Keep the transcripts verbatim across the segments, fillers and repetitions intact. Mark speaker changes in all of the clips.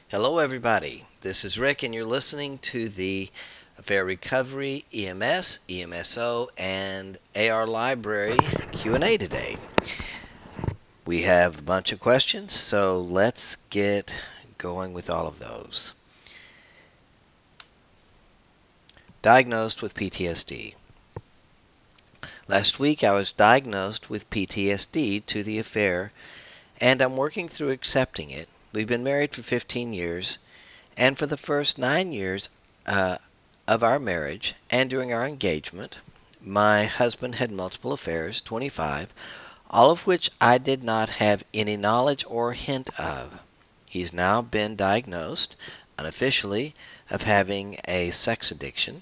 Speaker 1: Hello, everybody. This is Rick, and you're listening to the Affair Recovery E M S, E M S O, and A R Library Q and A today. We have a bunch of questions, so let's get going with all of those. Diagnosed with P T S D. Last week, I was diagnosed with P T S D to the affair, and I'm working through accepting it. We've been married for fifteen years. And for the first nine years uh, of our marriage and during our engagement, my husband had multiple affairs, twenty-five, all of which I did not have any knowledge or hint of. He's now been diagnosed, unofficially, of having a sex addiction.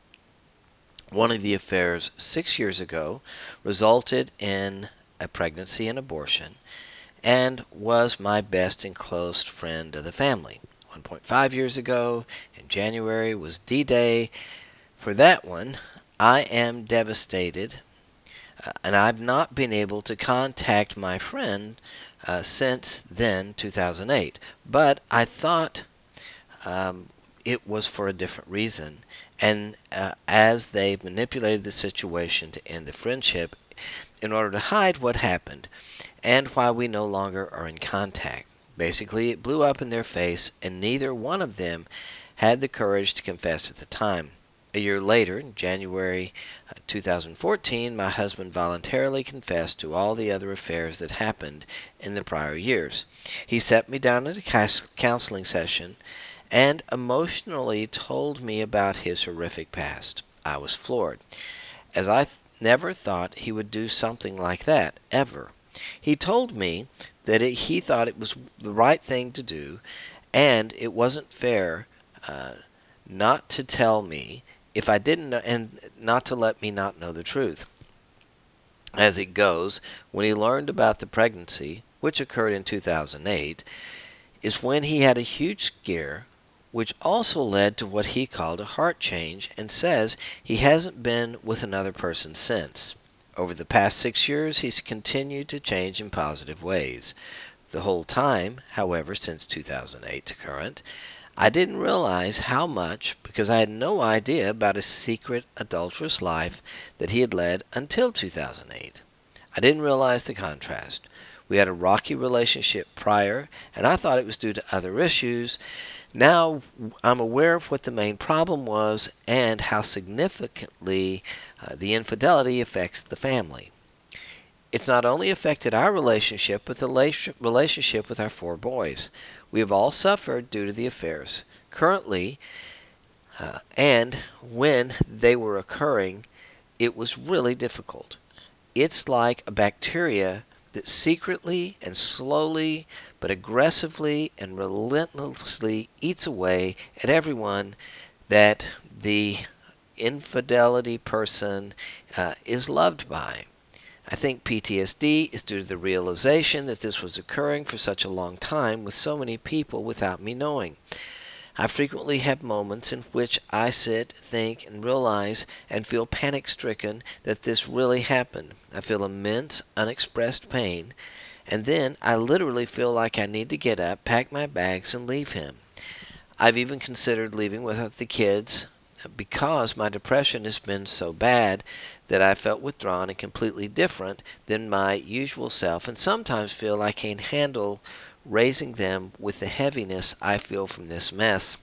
Speaker 1: One of the affairs six years ago resulted in a pregnancy and abortion and was my best and close friend of the family. one point five years ago, in January, was D-Day. For that one, I am devastated, uh, and I've not been able to contact my friend uh, since then, two thousand eight. But I thought um, it was for a different reason, and uh, as they manipulated the situation to end the friendship in order to hide what happened and why we no longer are in contact. Basically, it blew up in their face, and neither one of them had the courage to confess at the time. A year later, in January two thousand fourteen, my husband voluntarily confessed to all the other affairs that happened in the prior years. He sat me down at a counseling session and emotionally told me about his horrific past. I was floored, as I th- never thought he would do something like that, ever. He told me that it, he thought it was the right thing to do, and it wasn't fair uh, not to tell me if I didn't know, and not to let me not know the truth. As it goes, when he learned about the pregnancy, which occurred in two thousand eight, is when he had a huge scare, which also led to what he called a heart change, and says he hasn't been with another person since. Over the past six years, he's continued to change in positive ways. The whole time, however, since two thousand eight to current, I didn't realize how much because I had no idea about his secret adulterous life that he had led until two thousand eight. I didn't realize the contrast. We had a rocky relationship prior, and I thought it was due to other issues. Now I'm aware of what the main problem was and how significantly uh, the infidelity affects the family. It's not only affected our relationship, but the relationship with our four boys. We have all suffered due to the affairs. Currently, uh, and when they were occurring, it was really difficult. It's like a bacteria that secretly and slowly but aggressively and relentlessly eats away at everyone that the infidelity person uh, is loved by. I think P T S D is due to the realization that this was occurring for such a long time with so many people without me knowing. I frequently have moments in which I sit, think, and realize and feel panic-stricken that this really happened. I feel immense, unexpressed pain, and then I literally feel like I need to get up, pack my bags, and leave him. I've even considered leaving without the kids because my depression has been so bad that I felt withdrawn and completely different than my usual self, and sometimes feel I can't handle raising them with the heaviness I feel from this mess.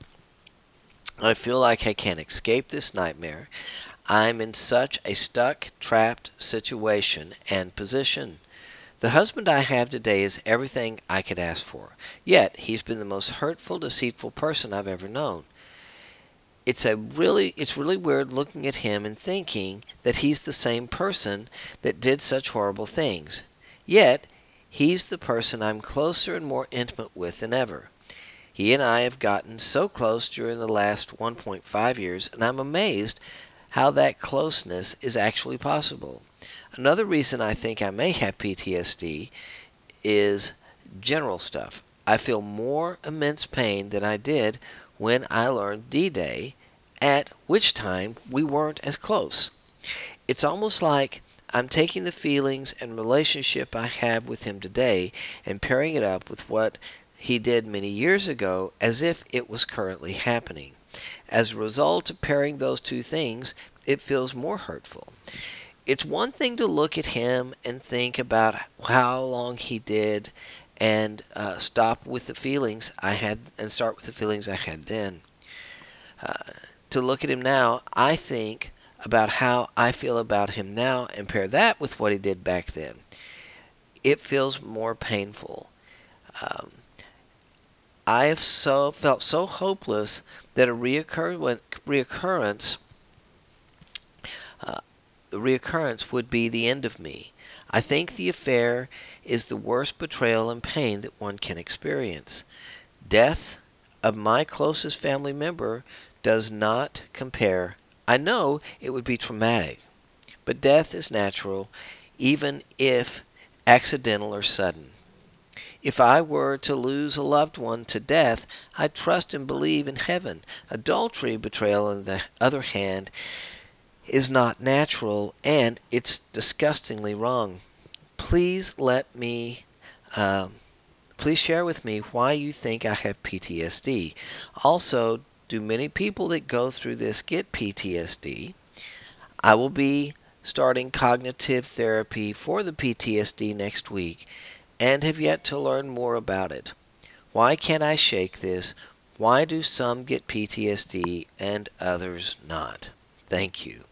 Speaker 1: I feel like I can't escape this nightmare. I'm in such a stuck, trapped situation and position. The husband I have today is everything I could ask for, yet he's been the most hurtful, deceitful person I've ever known. It's a really it's really weird looking at him and thinking that he's the same person that did such horrible things. Yet, he's the person I'm closer and more intimate with than ever. He and I have gotten so close during the last one point five years, and I'm amazed how that closeness is actually possible. Another reason I think I may have P T S D is general stuff. I feel more immense pain than I did when I learned D-Day, at which time we weren't as close. It's almost like I'm taking the feelings and relationship I have with him today and pairing it up with what he did many years ago as if it was currently happening. As a result of pairing those two things, it feels more hurtful. It's one thing to look at him and think about how long he did and uh, stop with the feelings I had and start with the feelings I had then. Uh, to look at him now, I think about how I feel about him now and pair that with what he did back then. It feels more painful. Um, I have so felt so hopeless that a reoccur- reoccurrence, uh, the reoccurrence would be the end of me. I think the affair is the worst betrayal and pain that one can experience. Death of my closest family member does not compare. I know it would be traumatic, but death is natural, even if accidental or sudden. If I were to lose a loved one to death, I trust and believe in heaven. Adultery, betrayal, on the other hand, is not natural, and it's disgustingly wrong. Please let me, um, please share with me why you think I have P T S D. Also, do many people that go through this get P T S D? I will be starting cognitive therapy for the P T S D next week and have yet to learn more about it. Why can't I shake this? Why do some get P T S D and others not? Thank you.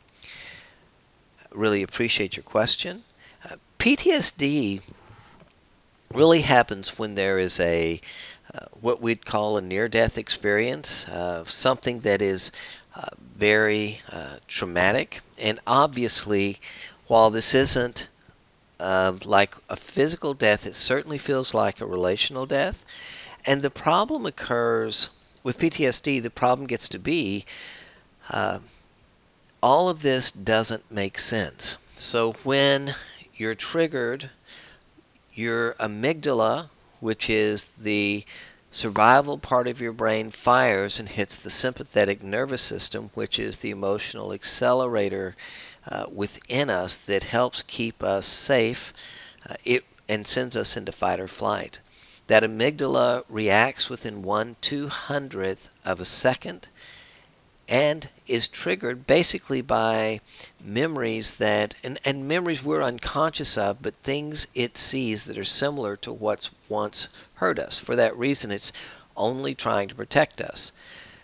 Speaker 1: Really appreciate your question. Uh, P T S D really happens when there is a uh, what we'd call a near-death experience, uh, something that is uh, very uh, traumatic. And obviously, while this isn't uh, like a physical death, it certainly feels like a relational death. And the problem occurs with P T S D, the problem gets to be uh, all of this doesn't make sense. So when you're triggered, your amygdala, which is the survival part of your brain, fires and hits the sympathetic nervous system, which is the emotional accelerator uh, within us that helps keep us safe uh, it, and sends us into fight or flight. That amygdala reacts within one two hundredth of a second and is triggered basically by memories that, and, and memories we're unconscious of, but things it sees that are similar to what's once hurt us. For that reason, it's only trying to protect us.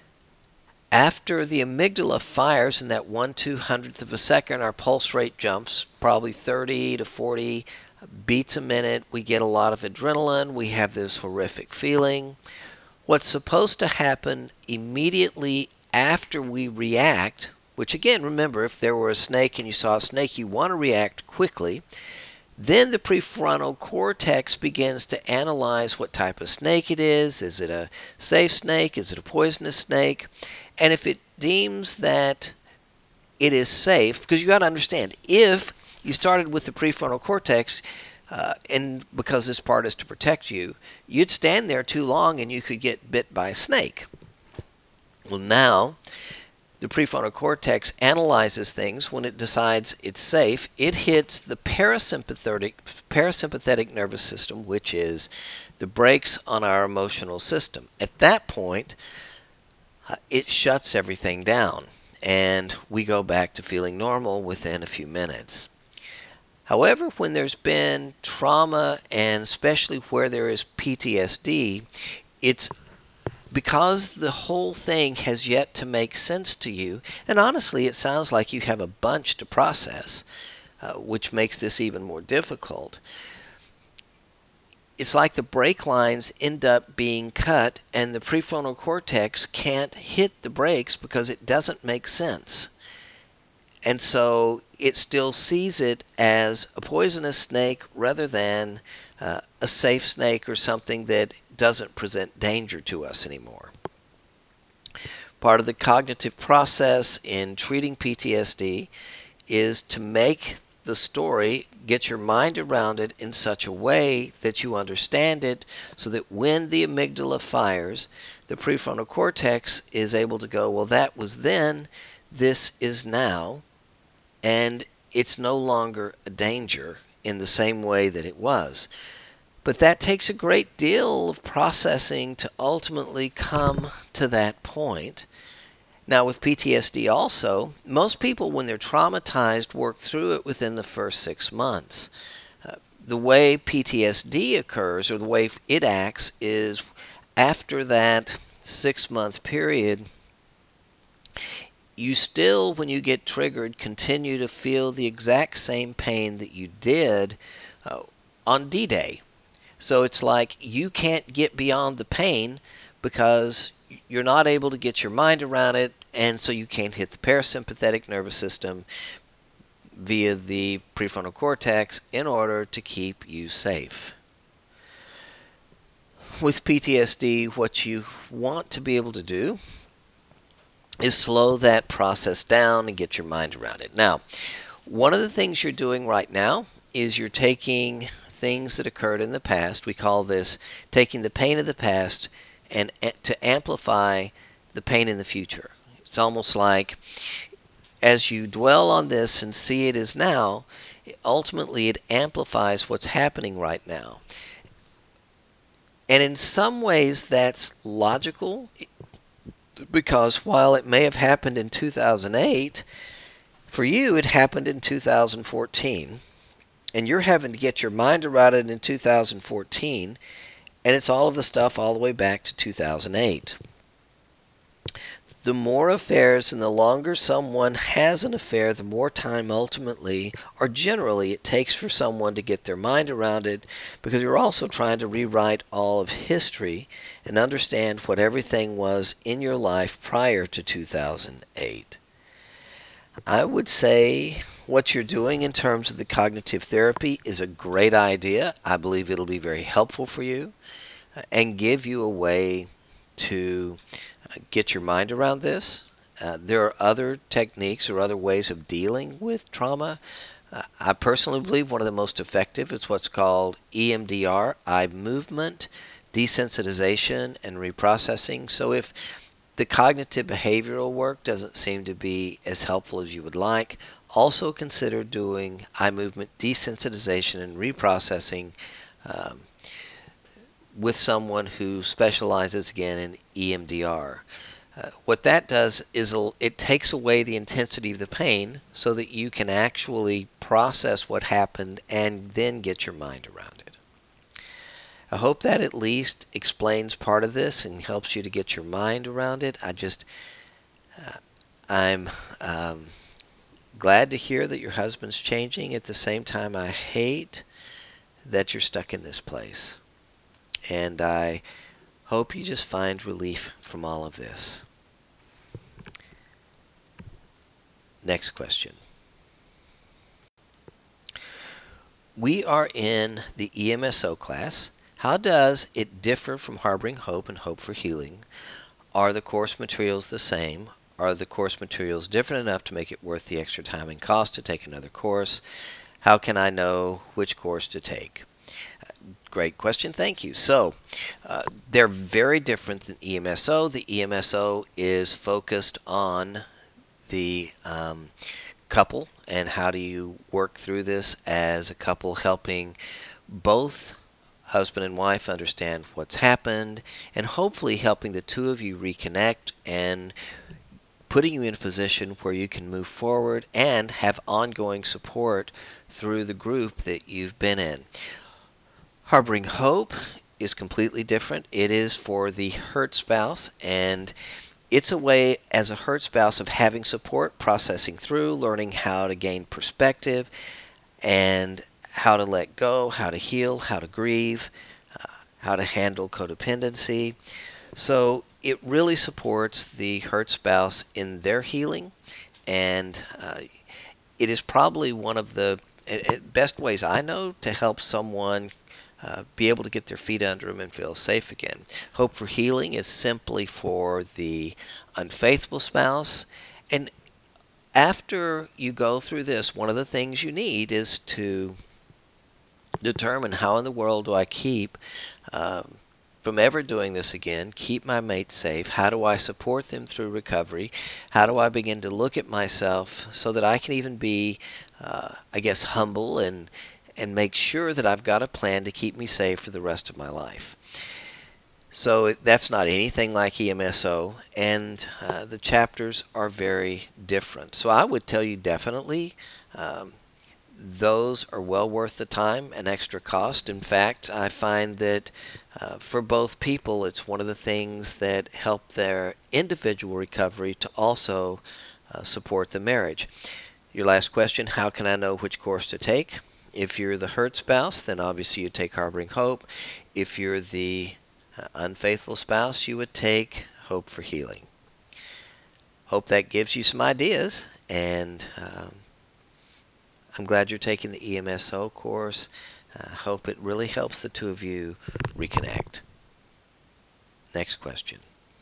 Speaker 1: After the amygdala fires in that one two hundredth of a second, our pulse rate jumps probably thirty to forty beats a minute. We get a lot of adrenaline. We have this horrific feeling. What's supposed to happen immediately after we react, which again, remember, if there were a snake and you saw a snake, you want to react quickly. Then the prefrontal cortex begins to analyze what type of snake it is. Is it a safe snake? Is it a poisonous snake? And if it deems that it is safe, because you got to understand, if you started with the prefrontal cortex, uh, and because this part is to protect you, you'd stand there too long and you could get bit by a snake. Well, now the prefrontal cortex analyzes things. When it decides it's safe, it hits the parasympathetic parasympathetic nervous system, which is the brakes on our emotional system. At that point, uh, it shuts everything down, and we go back to feeling normal within a few minutes. However, when there's been trauma, and especially where there is P T S D, it's because the whole thing has yet to make sense to you, and honestly, it sounds like you have a bunch to process, uh, which makes this even more difficult. It's like the brake lines end up being cut, and the prefrontal cortex can't hit the brakes because it doesn't make sense. And so it still sees it as a poisonous snake rather than uh, a safe snake or something that doesn't present danger to us anymore. Part of the cognitive process in treating P T S D is to make the story, get your mind around it in such a way that you understand it, so that when the amygdala fires, the prefrontal cortex is able to go, well, that was then, this is now, and it's no longer a danger in the same way that it was. But that takes a great deal of processing to ultimately come to that point. Now, with P T S D also, most people, when they're traumatized, work through it within the first six months. Uh, the way P T S D occurs, or the way it acts, is after that six month period, you still, when you get triggered, continue to feel the exact same pain that you did uh, on D-Day. So it's like you can't get beyond the pain because you're not able to get your mind around it, and so you can't hit the parasympathetic nervous system via the prefrontal cortex in order to keep you safe. With P T S D, what you want to be able to do is slow that process down and get your mind around it. Now, one of the things you're doing right now is you're taking things that occurred in the past. We call this taking the pain of the past and to amplify the pain in the future. It's almost like as you dwell on this and see it as now, ultimately it amplifies what's happening right now. And in some ways that's logical, because while it may have happened in two thousand eight, for you it happened in two thousand fourteen, and you're having to get your mind around it in two thousand fourteen, and it's all of the stuff all the way back to two thousand eight. The more affairs and the longer someone has an affair, the more time ultimately, or generally, it takes for someone to get their mind around it, because you're also trying to rewrite all of history and understand what everything was in your life prior to two thousand eight. I would say what you're doing in terms of the cognitive therapy is a great idea. I believe it'll be very helpful for you and give you a way to get your mind around this. Uh, there are other techniques or other ways of dealing with trauma. Uh, I personally believe one of the most effective is what's called E M D R, eye movement, desensitization, and reprocessing. So if the cognitive behavioral work doesn't seem to be as helpful as you would like, also consider doing eye movement, desensitization, and reprocessing um, with someone who specializes again in E M D R. Uh, what that does is it takes away the intensity of the pain so that you can actually process what happened and then get your mind around it. I hope that at least explains part of this and helps you to get your mind around it. I just, uh, I'm um, glad to hear that your husband's changing. At the same time, I hate that you're stuck in this place. And I hope you just find relief from all of this. Next question. We are in the E M S O class. How does it differ from Harboring Hope and Hope for Healing? Are the course materials the same? Are the course materials different enough to make it worth the extra time and cost to take another course? How can I know which course to take? Great question. Thank you. So, uh, they're very different than E M S O. The E M S O is focused on the um, couple and how do you work through this as a couple, helping both husband and wife understand what's happened and hopefully helping the two of you reconnect and putting you in a position where you can move forward and have ongoing support through the group that you've been in. Harboring Hope is completely different. It is for the hurt spouse, and it's a way as a hurt spouse of having support, processing through, learning how to gain perspective, and how to let go, how to heal, how to grieve, uh, how to handle codependency. So it really supports the hurt spouse in their healing, and uh, it is probably one of the best ways I know to help someone Uh, be able to get their feet under them and feel safe again. Hope for Healing is simply for the unfaithful spouse. And after you go through this, one of the things you need is to determine how in the world do I keep um, from ever doing this again, keep my mate safe. How do I support them through recovery? How do I begin to look at myself so that I can even be, uh, I guess, humble and and make sure that I've got a plan to keep me safe for the rest of my life. So that's not anything like E M S O, and uh, the chapters are very different. So I would tell you definitely um, those are well worth the time and extra cost. In fact, I find that uh, for both people, it's one of the things that help their individual recovery to also uh, support the marriage. Your last question, how can I know which course to take? If you're the hurt spouse, then obviously you take Harboring Hope. If you're the uh, unfaithful spouse, you would take Hope for Healing. Hope that gives you some ideas, and um, I'm glad you're taking the E M S O course. I uh, hope it really helps the two of you reconnect. Next question.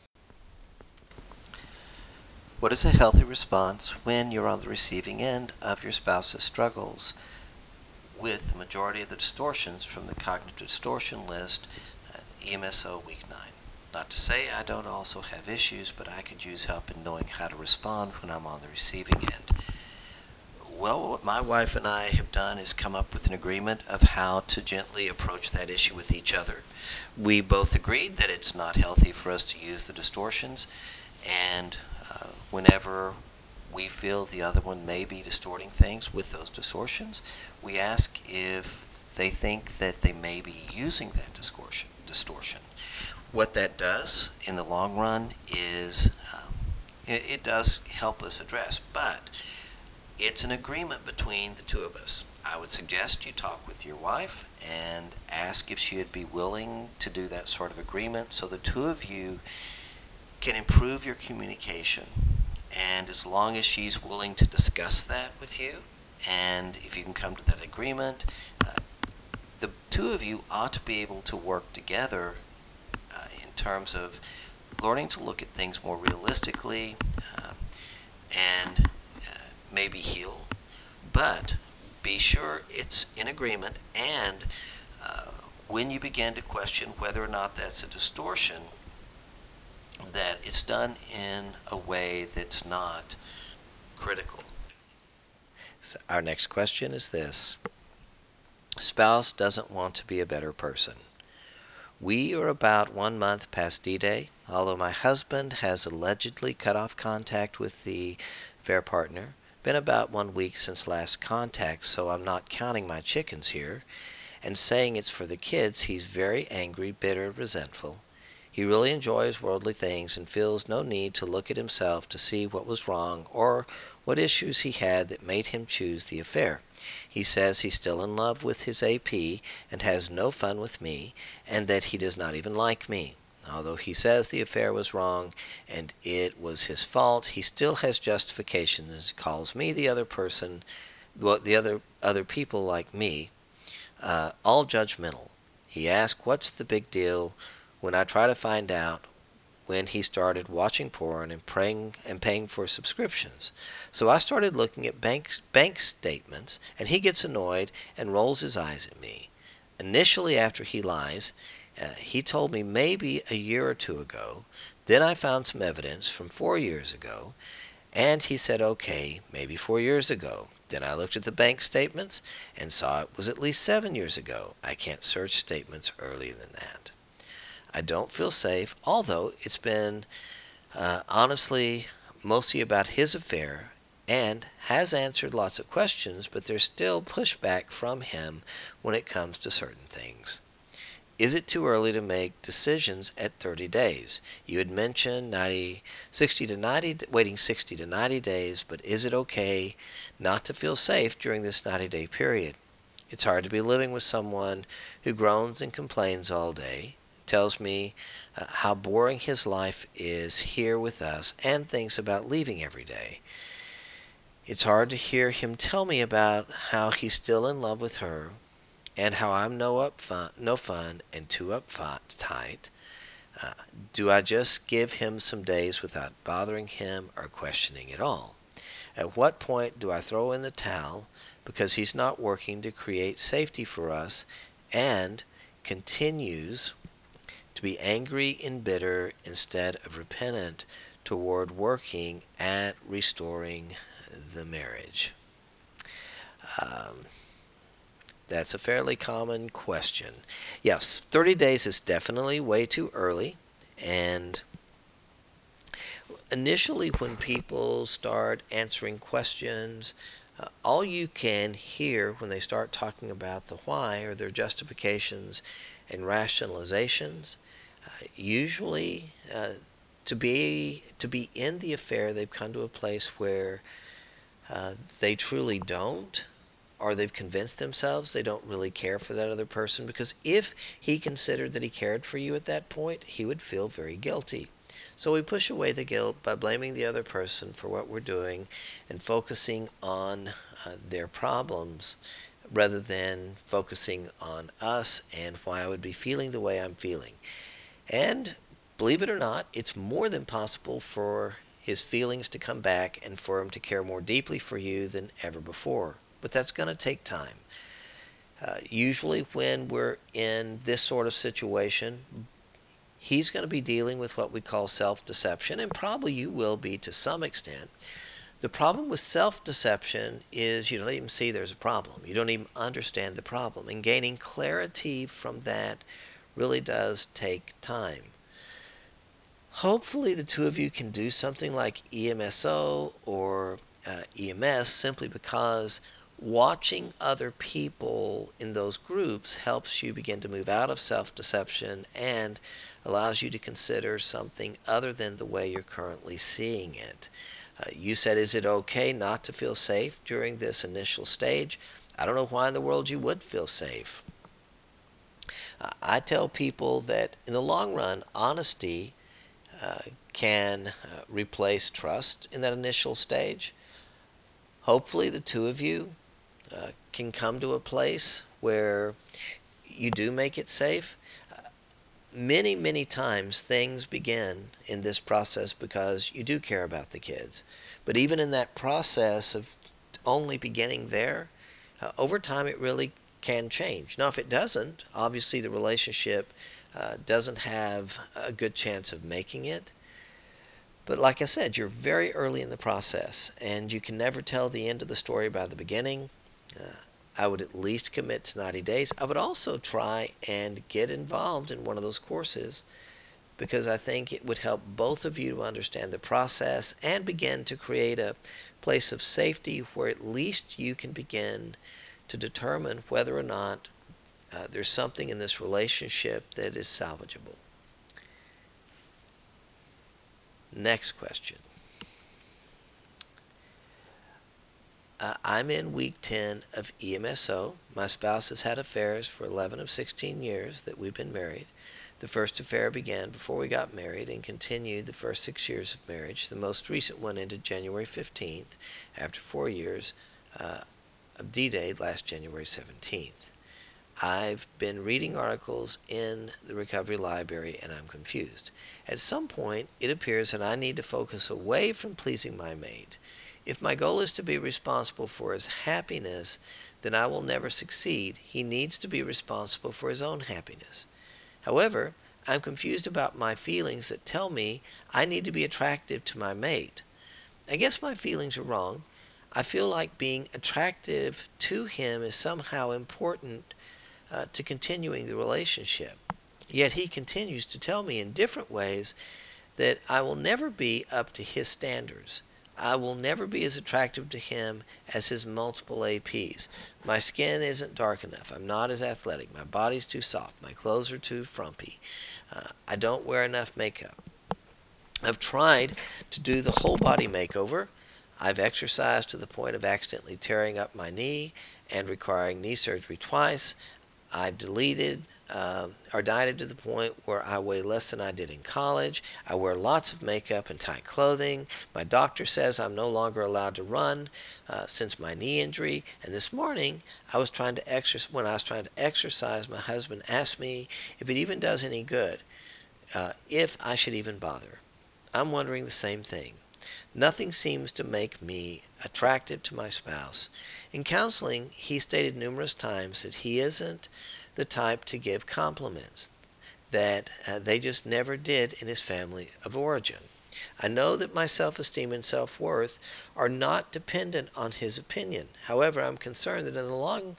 Speaker 1: What is a healthy response when you're on the receiving end of your spouse's struggles with the majority of the distortions from the cognitive distortion list, uh, E M S O week nine? Not to say I don't also have issues, but I could use help in knowing how to respond when I'm on the receiving end. Well, what my wife and I have done is come up with an agreement of how to gently approach that issue with each other. We both agreed that it's not healthy for us to use the distortions, and uh, whenever we feel the other one may be distorting things with those distortions, we ask if they think that they may be using that distortion. distortion. What that does in the long run is um, it, it does help us address, but it's an agreement between the two of us. I would suggest you talk with your wife and ask if she would be willing to do that sort of agreement so the two of you can improve your communication. And as long as she's willing to discuss that with you, and if you can come to that agreement, uh, the two of you ought to be able to work together uh, in terms of learning to look at things more realistically uh, and uh, maybe heal. But be sure it's in agreement, and uh, when you begin to question whether or not that's a distortion, that it's done in a way that's not critical. So our next question is this. Spouse doesn't want to be a better person. We are about one month past D-Day, although my husband has allegedly cut off contact with the affair partner. Been about one week since last contact, so I'm not counting my chickens here. And saying it's for the kids, he's very angry, bitter, resentful. He really enjoys worldly things and feels no need to look at himself to see what was wrong or what issues he had that made him choose the affair. He says he's still in love with his A P and has no fun with me, and that he does not even like me. Although he says the affair was wrong and it was his fault, he still has justifications and calls me the other person, well, the other other people like me, uh, all judgmental. He asks what's the big deal when I try to find out when he started watching porn and praying and paying for subscriptions. So I started looking at bank, bank statements, and he gets annoyed and rolls his eyes at me. Initially, after he lies, uh, he told me maybe a year or two ago. Then I found some evidence from four years ago, and he said, okay, maybe four years ago. Then I looked at the bank statements and saw it was at least seven years ago. I can't search statements earlier than that. I don't feel safe, although it's been uh, honestly mostly about his affair and has answered lots of questions, but there's still pushback from him when it comes to certain things. Is it too early to make decisions at thirty days? You had mentioned ninety, sixty to ninety, waiting sixty to ninety days, but is it okay not to feel safe during this ninety-day period? It's hard to be living with someone who groans and complains all day, tells me uh, how boring his life is here with us, and thinks about leaving every day. It's hard to hear him tell me about how he's still in love with her, and how I'm no up fun, no fun and too uptight. Uh, do I just give him some days without bothering him or questioning at all? At what point do I throw in the towel because he's not working to create safety for us and continues to be angry and bitter instead of repentant toward working at restoring the marriage? Um, That's a fairly common question. Yes, thirty days is definitely way too early. And initially, when people start answering questions, uh, all you can hear when they start talking about the why are their justifications and rationalizations. Uh, usually, uh, to be to be in the affair, they've come to a place where uh, they truly don't, or they've convinced themselves they don't really care for that other person, because if he considered that he cared for you at that point, he would feel very guilty. So we push away the guilt by blaming the other person for what we're doing and focusing on uh, their problems rather than focusing on us and why I would be feeling the way I'm feeling. And believe it or not, it's more than possible for his feelings to come back and for him to care more deeply for you than ever before. But that's going to take time. Uh, usually, when we're in this sort of situation, he's going to be dealing with what we call self-deception, and probably you will be to some extent. The problem with self-deception is you don't even see there's a problem. You don't even understand the problem. And gaining clarity from that really does take time. Hopefully the two of you can do something like E M S O or uh, E M S, simply because watching other people in those groups helps you begin to move out of self-deception and allows you to consider something other than the way you're currently seeing it. Uh, you said, is it okay not to feel safe during this initial stage? I don't know why in the world you would feel safe. Uh, I tell people that in the long run, honesty uh, can uh, replace trust in that initial stage. Hopefully the two of you uh, can come to a place where you do make it safe. Uh, many, many times things begin in this process because you do care about the kids. But even in that process of only beginning there, uh, over time it really can change. Now, if it doesn't, obviously the relationship uh, doesn't have a good chance of making it. But like I said, you're very early in the process, and you can never tell the end of the story by the beginning. Uh, I would at least commit to ninety days. I would also try and get involved in one of those courses, because I think it would help both of you to understand the process and begin to create a place of safety where at least you can begin to determine whether or not uh, there's something in this relationship that is salvageable. Next question. Uh, I'm in week ten of E M S O. My spouse has had affairs for eleven of sixteen years that we've been married. The first affair began before we got married and continued the first six years of marriage. The most recent one ended January fifteenth, after four years uh, of D-Day last January seventeenth. I've been reading articles in the Recovery Library and I'm confused. At some point, it appears that I need to focus away from pleasing my mate. If my goal is to be responsible for his happiness, then I will never succeed. He needs to be responsible for his own happiness. However, I'm confused about my feelings that tell me I need to be attractive to my mate. I guess my feelings are wrong. I feel like being attractive to him is somehow important uh, to continuing the relationship. Yet he continues to tell me in different ways that I will never be up to his standards. I will never be as attractive to him as his multiple A Ps. My skin isn't dark enough. I'm not as athletic. My body's too soft. My clothes are too frumpy. Uh, I don't wear enough makeup. I've tried to do the whole body makeover. I've exercised to the point of accidentally tearing up my knee and requiring knee surgery twice. I've deleted uh, or dieted to the point where I weigh less than I did in college. I wear lots of makeup and tight clothing. My doctor says I'm no longer allowed to run uh, since my knee injury. And this morning, I was trying to exercise. When I was trying to exercise, my husband asked me if it even does any good, uh, if I should even bother. I'm wondering the same thing. Nothing seems to make me attractive to my spouse. In counseling, he stated numerous times that he isn't the type to give compliments, that uh, they just never did in his family of origin. I know that my self-esteem and self-worth are not dependent on his opinion. However, I'm concerned that in the long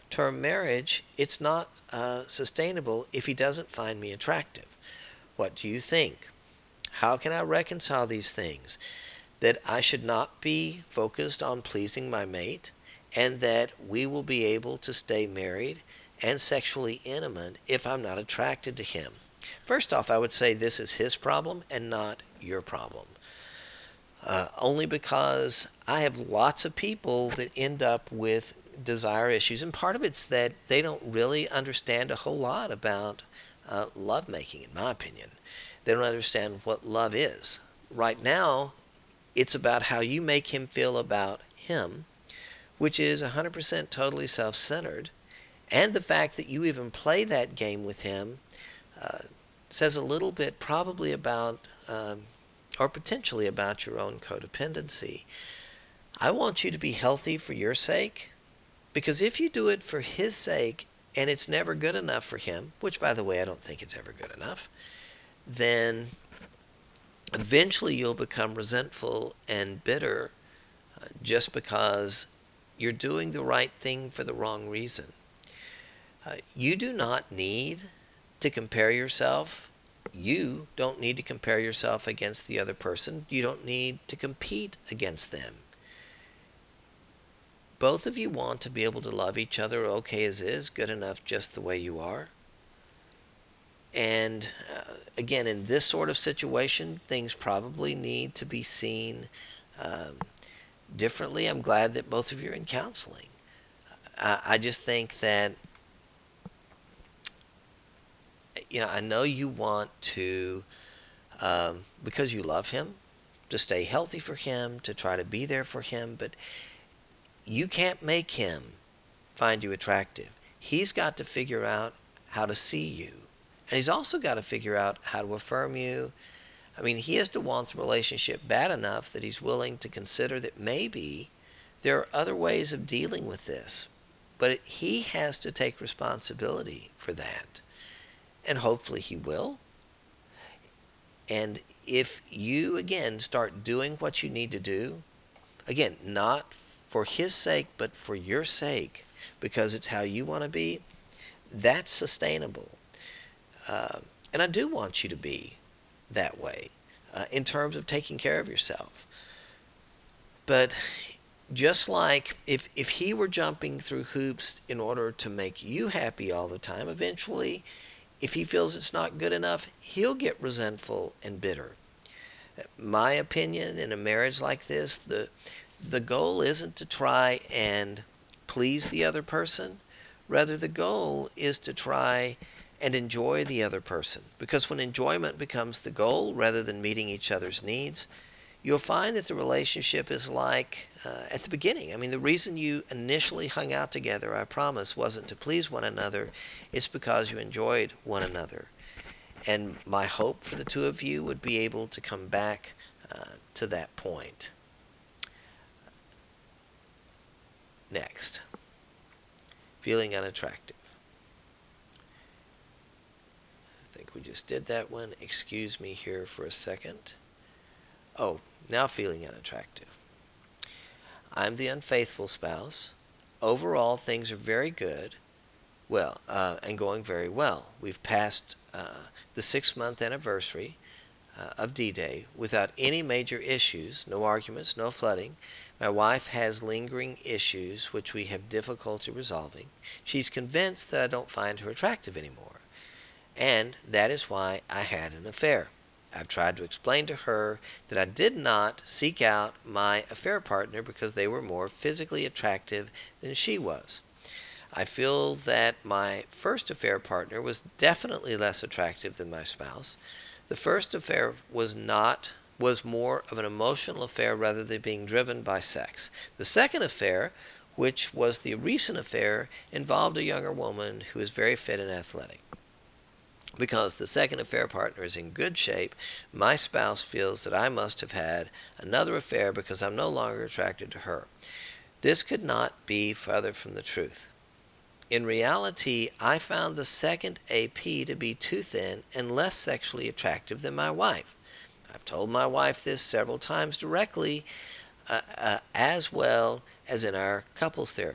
Speaker 1: term marriage, it's not uh, sustainable if he doesn't find me attractive. What do you think? How can I reconcile these things? That I should not be focused on pleasing my mate, and that we will be able to stay married and sexually intimate if I'm not attracted to him. First off, I would say this is his problem and not your problem. Uh, only because I have lots of people that end up with desire issues, and part of it's that they don't really understand a whole lot about uh, love making, in my opinion. They don't understand what love is. Right now, it's about how you make him feel about him, which is one hundred percent totally self-centered. And the fact that you even play that game with him uh, says a little bit probably about, um, or potentially about your own codependency. I want you to be healthy for your sake, because if you do it for his sake and it's never good enough for him, which, by the way, I don't think it's ever good enough, then eventually you'll become resentful and bitter uh, just because you're doing the right thing for the wrong reason. Uh, you do not need to compare yourself. You don't need to compare yourself against the other person. You don't need to compete against them. Both of you want to be able to love each other okay as is, good enough just the way you are. And uh, again, in this sort of situation, things probably need to be seen um, differently. I'm glad that both of you are in counseling. I, I just think that, you know, I know you want to, um, because you love him, to stay healthy for him, to try to be there for him, but you can't make him find you attractive. He's got to figure out how to see you. And he's also got to figure out how to affirm you. I mean, he has to want the relationship bad enough that he's willing to consider that maybe there are other ways of dealing with this. But it, he has to take responsibility for that. And hopefully he will. And if you, again, start doing what you need to do, again, not for his sake, but for your sake, because it's how you want to be, that's sustainable. Uh, and I do want you to be that way uh, in terms of taking care of yourself. But just like if, if he were jumping through hoops in order to make you happy all the time, eventually, if he feels it's not good enough, he'll get resentful and bitter. My opinion, in a marriage like this, the the goal isn't to try and please the other person. Rather, the goal is to try and enjoy the other person. Because when enjoyment becomes the goal rather than meeting each other's needs, you'll find that the relationship is like uh, at the beginning. I mean, the reason you initially hung out together, I promise, wasn't to please one another. It's because you enjoyed one another. And my hope for the two of you would be able to come back uh, to that point. Next, feeling unattractive. I think we just did that one. Excuse me here for a second. Oh, now feeling unattractive. I'm the unfaithful spouse. Overall, things are very good. Well, uh, and going very well. We've passed uh, the six-month anniversary uh, of D-Day without any major issues, no arguments, no flooding. My wife has lingering issues which we have difficulty resolving. She's convinced that I don't find her attractive anymore, and that is why I had an affair. I've tried to explain to her that I did not seek out my affair partner because they were more physically attractive than she was. I feel that my first affair partner was definitely less attractive than my spouse. The first affair was not was more of an emotional affair rather than being driven by sex. The second affair, which was the recent affair, involved a younger woman who is very fit and athletic. Because the second affair partner is in good shape, my spouse feels that I must have had another affair because I'm no longer attracted to her. This could not be further from the truth. In reality, I found the second A P to be too thin and less sexually attractive than my wife. I've told my wife this several times directly, uh, uh, as well as in our couples therapy.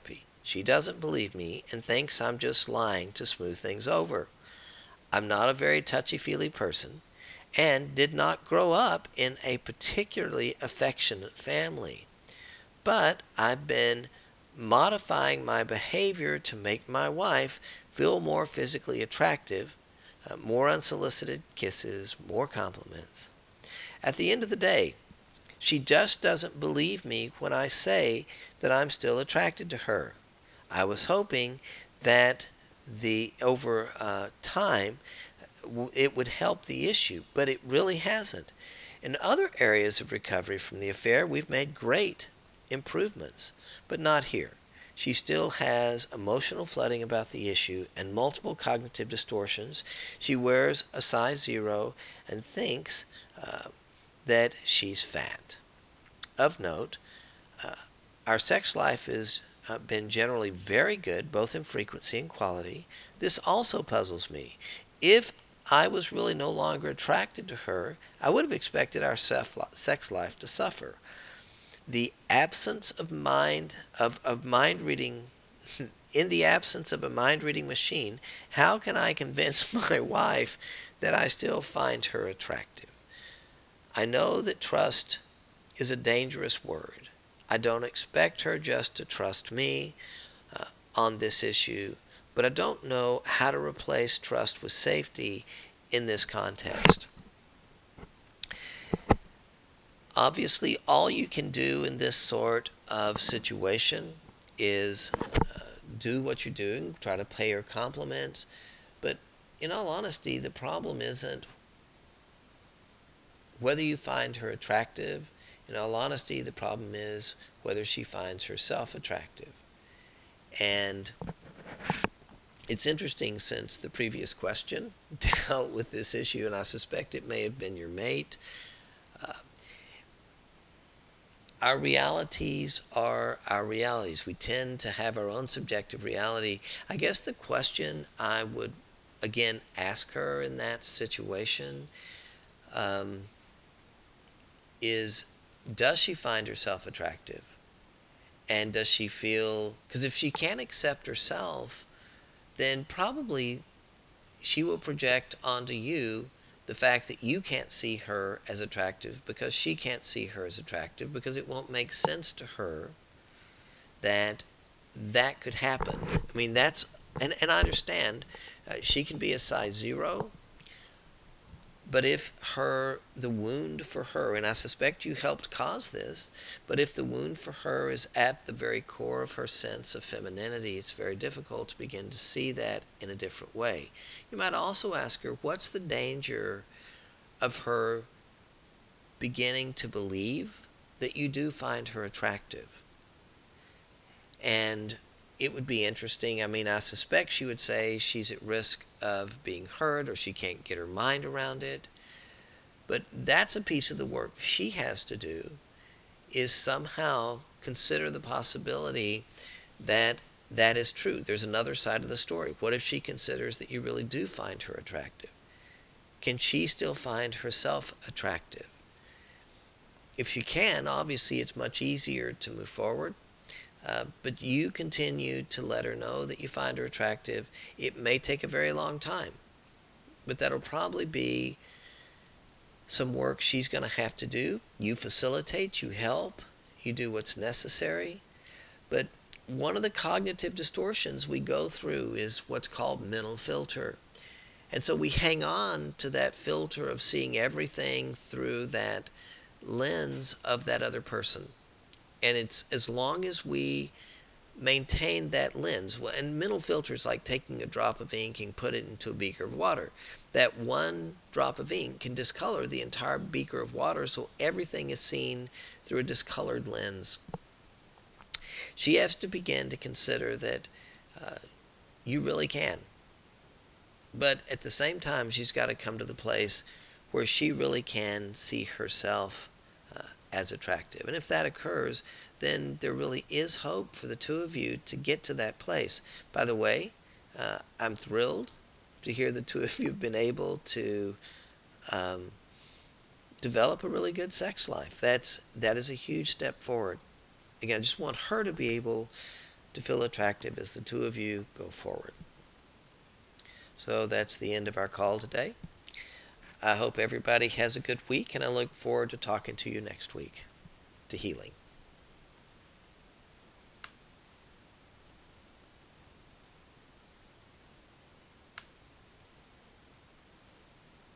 Speaker 1: She doesn't believe me and thinks I'm just lying to smooth things over. I'm not a very touchy-feely person and did not grow up in a particularly affectionate family. But I've been modifying my behavior to make my wife feel more physically attractive, uh, more unsolicited kisses, more compliments. At the end of the day, she just doesn't believe me when I say that I'm still attracted to her. I was hoping that the over uh, time it would help the issue, but it really hasn't. In other areas of recovery from the affair, we've made great improvements, but not here. She still has emotional flooding about the issue and multiple cognitive distortions. She wears a size zero and thinks uh, that she's fat. Of note, uh, our sex life has uh, been generally very good, both in frequency and quality. This also puzzles me. If I was really no longer attracted to her, I would have expected our sex life to suffer. The absence of mind of, of mind reading in the absence of a mind reading machine, how can I convince my wife that I still find her attractive? I know that trust is a dangerous word. I don't expect her just to trust me uh, on this issue, but I don't know how to replace trust with safety in this context. Obviously, all you can do in this sort of situation is uh, do what you're doing, try to pay her compliments, but in all honesty, the problem isn't whether you find her attractive. In all honesty, the problem is whether she finds herself attractive. And it's interesting, since the previous question dealt with this issue, and I suspect it may have been your mate. Uh, our realities are our realities. We tend to have our own subjective reality. I guess the question I would, again, ask her in that situation um, is, does she find herself attractive? And does she feel, because if she can't accept herself, then probably she will project onto you the fact that you can't see her as attractive because she can't see her as attractive, because it won't make sense to her that that could happen. I mean, that's, and, and I understand uh, she can be a size zero, but if her, the wound for her, and I suspect you helped cause this, but if the wound for her is at the very core of her sense of femininity, it's very difficult to begin to see that in a different way. You might also ask her, what's the danger of her beginning to believe that you do find her attractive? And it would be interesting. I mean, I suspect she would say she's at risk of being hurt, or she can't get her mind around it. But that's a piece of the work she has to do, is somehow consider the possibility that that is true. There's another side of the story. What if she considers that you really do find her attractive? Can she still find herself attractive? If she can, obviously it's much easier to move forward. Uh, but you continue to let her know that you find her attractive. It may take a very long time, but that'll probably be some work she's going to have to do. You facilitate, you help, you do what's necessary. But one of the cognitive distortions we go through is what's called mental filter. And so we hang on to that filter of seeing everything through that lens of that other person. And it's as long as we maintain that lens, and mental filter is like taking a drop of ink and put it into a beaker of water. That one drop of ink can discolor the entire beaker of water, so everything is seen through a discolored lens. She has to begin to consider that uh, you really can. But at the same time, she's got to come to the place where she really can see herself uh, as attractive. And if that occurs, then there really is hope for the two of you to get to that place. By the way, uh, I'm thrilled to hear the two of you have been able to um, develop a really good sex life. That's, that is a huge step forward. Again, I just want her to be able to feel attractive as the two of you go forward. So that's the end of our call today. I hope everybody has a good week, and I look forward to talking to you next week. To healing.